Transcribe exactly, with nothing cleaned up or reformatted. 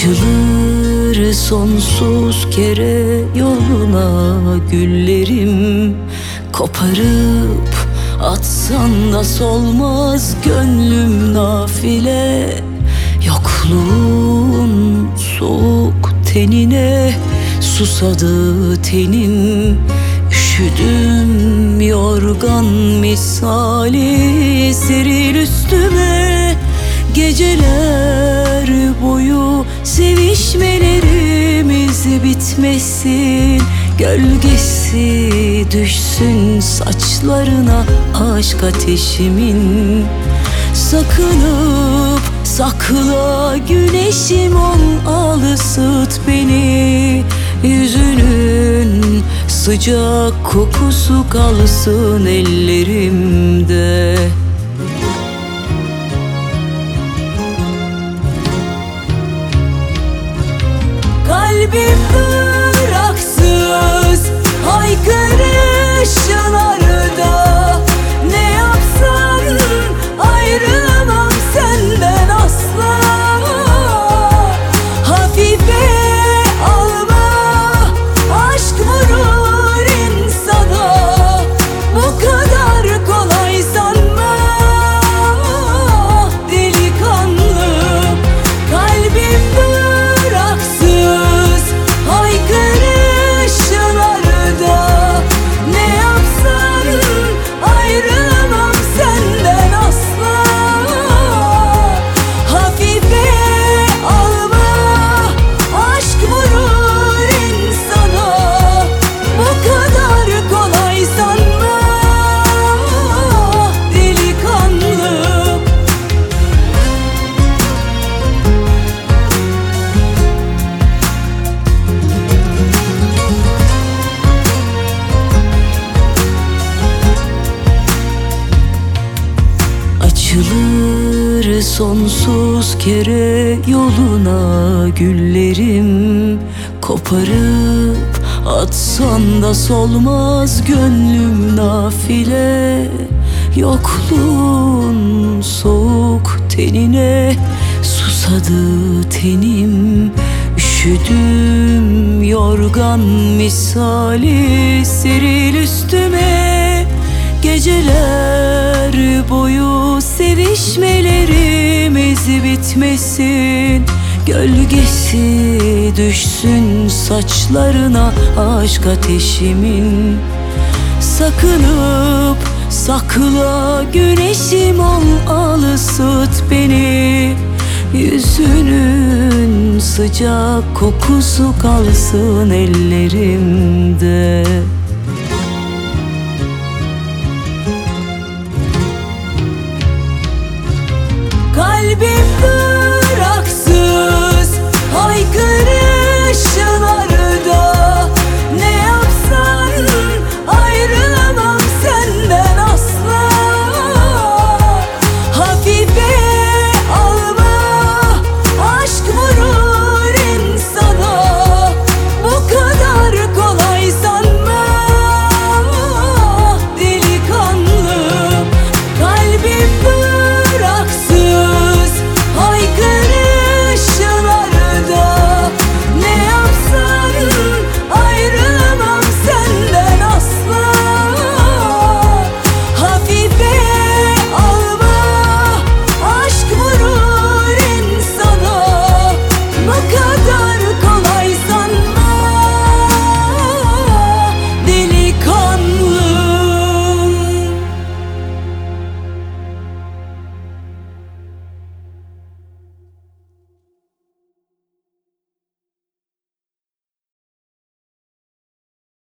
Açılır sonsuz kere yoluna güllerim. Koparıp atsan da solmaz gönlüm nafile. Yokluğun soğuk tenine susadı tenim. Üşüdüm yorgan misali seril üstüme. Geceler boyu sevişmelerimiz bitmesin. Gölgesi düşsün saçlarına aşk ateşimin. Sakınıp sakla güneşim ol, al ısıt beni. Yüzünün sıcak kokusu kalsın ellerimde. Kalbim bıraksız haykırışlarda. Ne yapsan ayrılamam senden asla. Hafife alma, aşk vurur insana. Bu kadar kolay sanma delikanlı. Kalbim bıraksız haykırışlarda. Ne yapsan ayrılamam senden asla. Hafife alma, aşk vurur insana. Bu kadar kolay sanma delikanlı. Açılır sonsuz kere yoluna güllerim. Koparıp atsan da solmaz gönlüm nafile. Yokluğun soğuk tenine susadı tenim. Üşüdüm yorgan misali seril üstüme. Geceler boyu sevişmelerimiz bitmesin. Gölgesi düşsün saçlarına aşk ateşimin. Sakınıp sakla güneşim ol, al ısıt beni. Yüzünün sıcak kokusu kalsın ellerim.